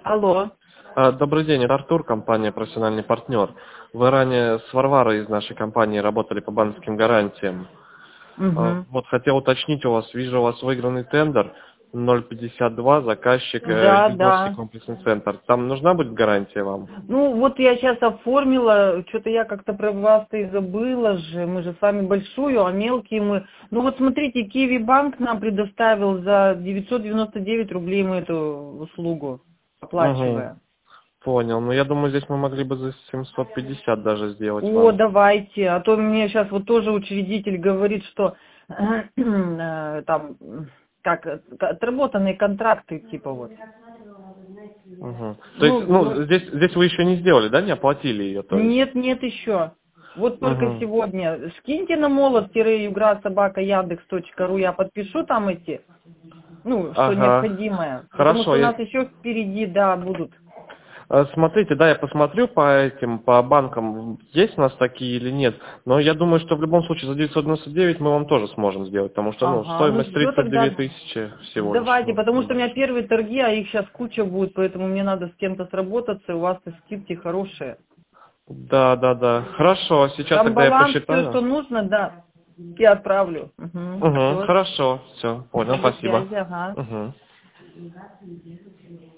Алло. Добрый день, это Артур, компания «Профессиональный партнер». Вы ранее с Варварой из нашей компании работали по банковским гарантиям. Угу. Вот хотел уточнить у вас, вижу у вас выигранный тендер 052, заказчик Да, Югорский да. комплексный центр. Там нужна будет гарантия вам? Ну, вот я сейчас оформила, что-то я как-то про вас-то и забыла же, мы же с вами большую, а мелкие мы... Ну вот смотрите, Киви Банк нам предоставил за 999 рублей мы эту услугу, Угу, оплачивая. понял. Но я думаю, здесь мы могли бы за 750 даже сделать О, вам. давайте, а то мне сейчас вот тоже учредитель говорит, что там, как, отработанные контракты, типа вот. Угу. То есть, Ну, здесь вы еще не сделали, да, не оплатили ее, то есть? нет, нет еще. Вот только Угу. сегодня. Скиньте на молот-югра-собака-яндекс.ру, я подпишу там эти, ну, что Ага. необходимое. Потому что Хорошо, у нас еще впереди, да, будут. Смотрите, да, я посмотрю по банкам, есть у нас такие или нет, но я думаю, что в любом случае за 999 мы вам тоже сможем сделать, потому что, Ага, ну стоимость все 39 тогда тысячи всего лишь, давайте, потому что у меня небольшая. первые торги, а их сейчас куча будет, поэтому мне надо с кем-то сработаться, и у вас-то скидки хорошие. Да, да, да. Хорошо, сейчас Там тогда я баланс, все, посчитаю. что нужно, да, я отправлю. Угу, Угу, все, хорошо, все, понял, до спасибо. связи, ага. Угу.